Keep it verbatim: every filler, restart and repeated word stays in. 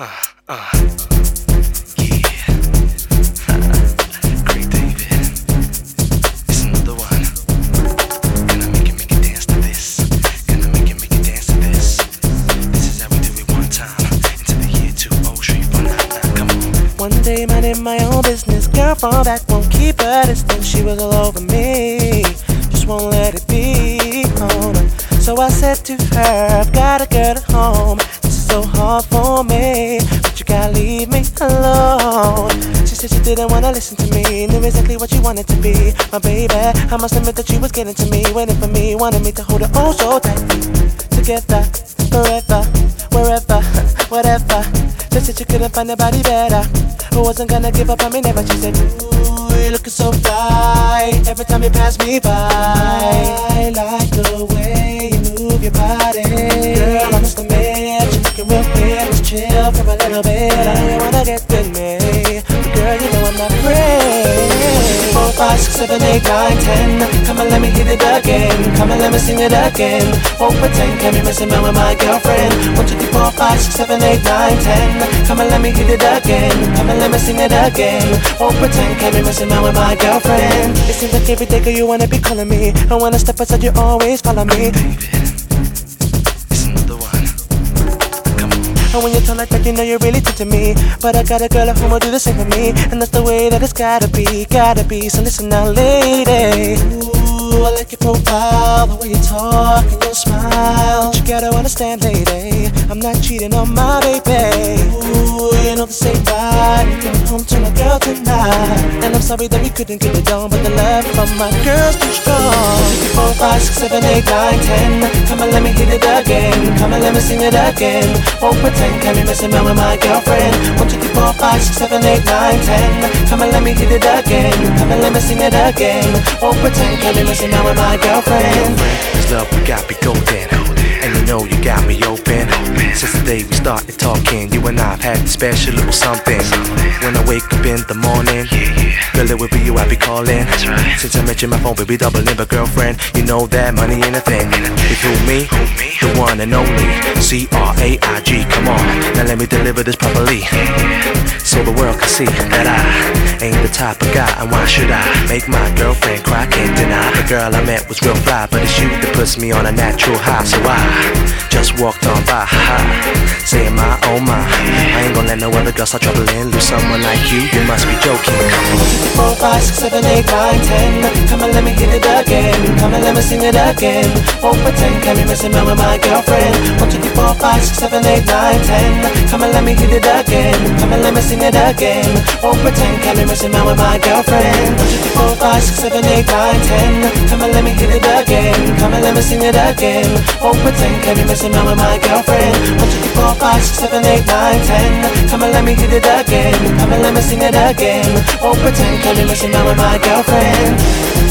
Uh, uh, yeah. Craig David, it's another one. Gonna make you, make you dance to this. Gonna make you, make you dance to this. This is how we do it one time. Into the year two oh three four nine nine. Come on. One day, minding my own business, girl from back won't keep her distance. She was all over me, just won't let it be. Oh, no. So I said to her, I've got a girl at home. This is so hard for me, but you gotta leave me alone. She said she didn't wanna listen to me, knew exactly what she wanted to be. My baby, I must admit that she was getting to me, waiting for me, wanted me to hold her oh so tight. Together, forever, wherever, whatever. She said she couldn't find nobody better, who wasn't gonna give up on me never. She said, ooh, you're looking so fly, every time you pass me by. I like the way you move your body, girl, I must admit, you're looking real good. Let's chill for a little bit. I know you wanna get with me, but girl, you know I'm not afraid. Four, five, six, seven, eight, nine, ten. Come and let me hit it again. Come and let me sing it again. Won't pretend, can be messing around with my girlfriend. One, two, three, four, five, six, seven, eight, nine, ten. Come and let me hit it again. Come and let me sing it again. Won't pretend, can be messing around with my girlfriend. It seems like every day, girl, you wanna be calling me. I wanna step aside, you always follow me. And when you talk like that, you know you're really touching me. But I got a girl at home who'll do the same for me, and that's the way that it's gotta be, gotta be. So listen now, lady. Ooh, I like your profile, the way you talk and your smile. But you gotta understand, lady, I'm not cheating on my baby. Ooh, you know this ain't right. I'm coming home to my girl tonight, and I'm sorry that we couldn't get it done, but the love from my girl's too strong. Four, five, six, seven, eight, nine, ten. Come and let me hit it again. Come and let me sing it again. Won't pretend, can be messing around with my girlfriend. One, two, three, four, five, six, seven, eight, nine, ten. Come and let me hit it again. Come and let me sing it again. Won't pretend, can be messing around with my girlfriend. This love we got be golden, and you know you got me open. Since the day we started talking, you and I've had this special little something. When I wake up in the morning, girl, it will be you I be calling. Since I mentioned my phone, baby, doubling, but girlfriend, you know that money ain't a thing. It's who me, the one and only C R A I G. Come on, now let me deliver this properly, so the world can see that I ain't the type of guy. And why should I make my girlfriend cry? Can't deny the girl I met was real fly, but it's you that puts me on a natural high. So I just walked on by, ha, saying my oh my, I ain't gonna let no other girl start troubling. Lose someone like you, you must be joking. Come on. Four, five, six, seven, eight, nine, ten. Come and let me hit it again. Come and let me sing it again. Won't pretend, can be messing around with my girlfriend. One, two, three, four, five, six, seven, eight, nine, ten. Come and let me hit it again. Come and let me sing it again. Won't pretend, can be messing around with my girlfriend. One, two, three, four, five, six, seven, eight, nine, ten. Come and let me hit it again. Come and let me sing it again. Won't pretend, can be messing around with my girlfriend. One, two, three, four, five, six, seven, eight, nine, ten. Come and let me hit it again. Come and let me sing it again. Won't pretend, can be messing around with my girlfriend.